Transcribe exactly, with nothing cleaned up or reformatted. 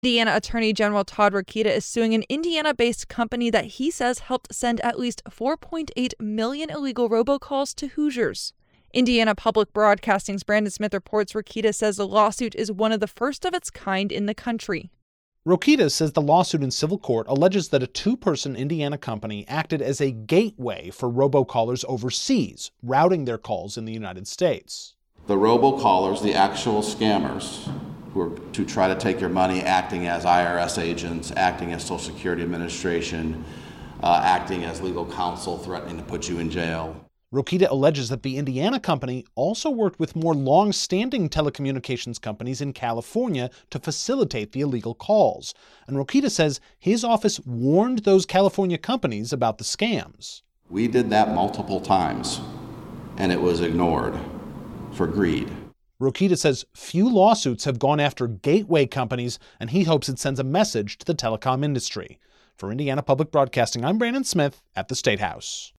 Indiana Attorney General Todd Rokita is suing an Indiana-based company that he says helped send at least four point eight million illegal robocalls to Hoosiers. Indiana Public Broadcasting's Brandon Smith reports Rokita says the lawsuit is one of the first of its kind in the country. Rokita says the lawsuit in civil court alleges that a two-person Indiana company acted as a gateway for robocallers overseas, routing their calls in the United States. The robocallers, the actual scammers, who are to try to take your money, acting as I R S agents, acting as Social Security Administration, uh, acting as legal counsel, threatening to put you in jail. Rokita alleges that the Indiana company also worked with more long-standing telecommunications companies in California to facilitate the illegal calls. And Rokita says his office warned those California companies about the scams. We did that multiple times, and it was ignored for greed. Rokita says few lawsuits have gone after gateway companies, and he hopes it sends a message to the telecom industry. For Indiana Public Broadcasting, I'm Brandon Smith at the State House.